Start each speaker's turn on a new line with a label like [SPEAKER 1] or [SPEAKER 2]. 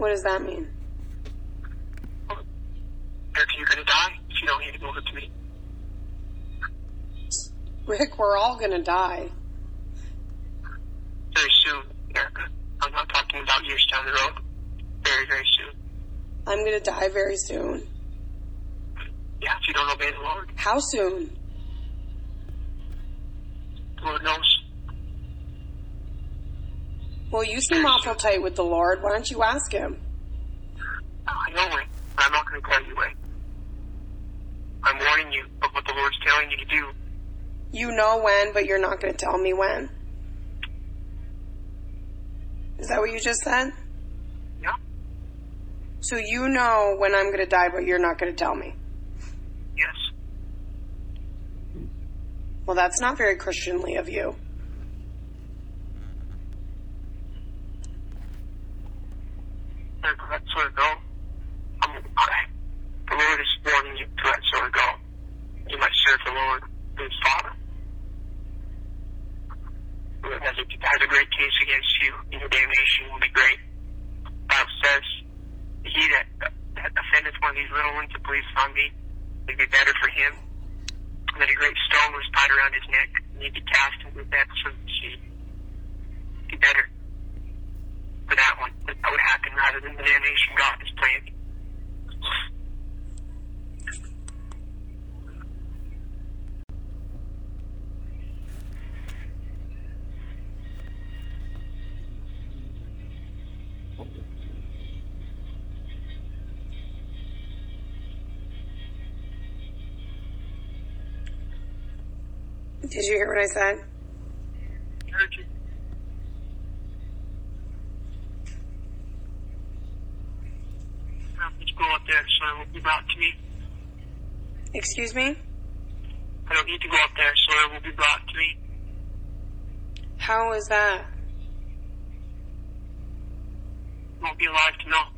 [SPEAKER 1] What does that mean?
[SPEAKER 2] You're going to die if you don't hand him over to me.
[SPEAKER 1] Rick, we're all gonna die.
[SPEAKER 2] Very soon, Erica. I'm not talking about years down the road. Very, very soon.
[SPEAKER 1] I'm gonna die very soon.
[SPEAKER 2] Yeah, if you don't obey the Lord.
[SPEAKER 1] How soon?
[SPEAKER 2] The Lord knows.
[SPEAKER 1] Well, you seem awful tight with the Lord. Why don't you ask him?
[SPEAKER 2] I know it, but I'm not going to tell you it. I'm warning you of what the Lord's telling you to do.
[SPEAKER 1] You know when, but you're not going to tell me when. Is that what you just said?
[SPEAKER 2] Yeah.
[SPEAKER 1] So you know when I'm going to die, but you're not going to tell me.
[SPEAKER 2] Yes.
[SPEAKER 1] Well, that's not very Christianly of you.
[SPEAKER 2] Let sort of go. I'm going to pray. The Lord is warning you to let sort of go. You might serve the Lord his Father. The Lord has a great case against you. Your damnation will be great. The Bible says, he that offendeth one of these little ones that believes on me, it would be better for him. And that a great stone was tied around his neck, and he'd be cast into the depths of the sea. It'd be better for that one, that would happen rather than the damnation God is planning.
[SPEAKER 1] Did you hear what I said?
[SPEAKER 2] Heard you. Let's go up there so it will be brought to me.
[SPEAKER 1] Excuse me?
[SPEAKER 2] I don't need to go up there so it will be brought to me.
[SPEAKER 1] How is that?
[SPEAKER 2] I won't be alive to know.